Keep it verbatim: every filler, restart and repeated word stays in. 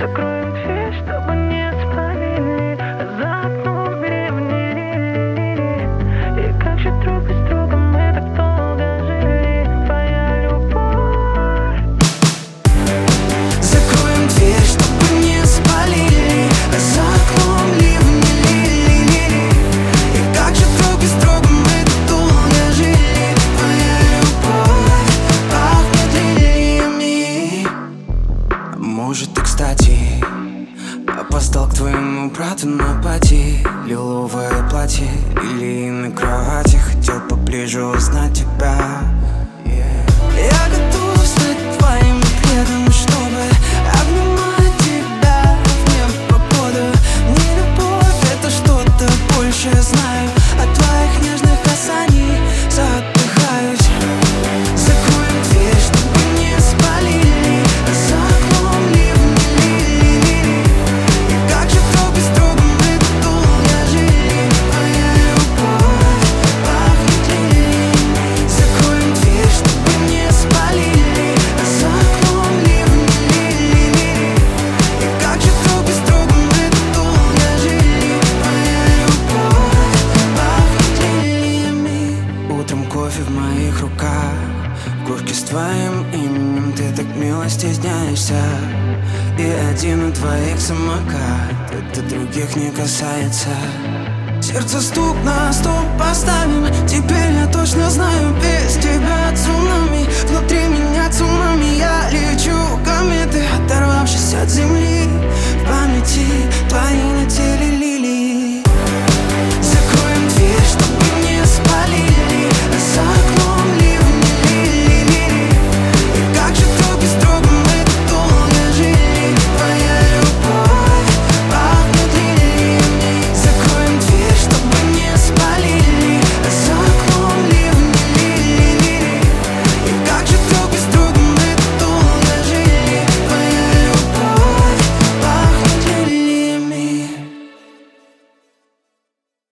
Закроем дверь, чтобы не спалили за окном ливни. И как же друг без друга мы так долго жили. Твоя любовь. Закроем дверь, чтобы не спалили за окном ливни. И как же друг без друга мы так долго жили. Твоя любовь пахнет лилиями. Может, ты, кстати, опоздал к твоему брату на пати. Лиловое платье или на кровати. Хотел поближе узнать тебя. Я готов стать твоим пледом, чтобы обнимать тебя в непогоду. Не любовь, это что-то большее. Знаю, от твоих нежных касаний задыхаюсь. Закроем дверь, чтобы не спалили за окном ливни. И как же друг без друга мы так долго жили. Твоя любовь пахнет лилиями. Закроем дверь, чтобы не спалили за окном ливни. И как же друг без друга мы так долго жили. Твоя любовь пахнет лилиями. Утром кофе в моих руках, в кружке с твоим именем. Ты так мило стесняешься. И один у твоих самокат, это других не касается. Сердце стук на стоп поставим. Теперь я точно знаю, без тебя цунами. Внутри меня цунами. Я лечу кометы, оторвавшись от земли. В памяти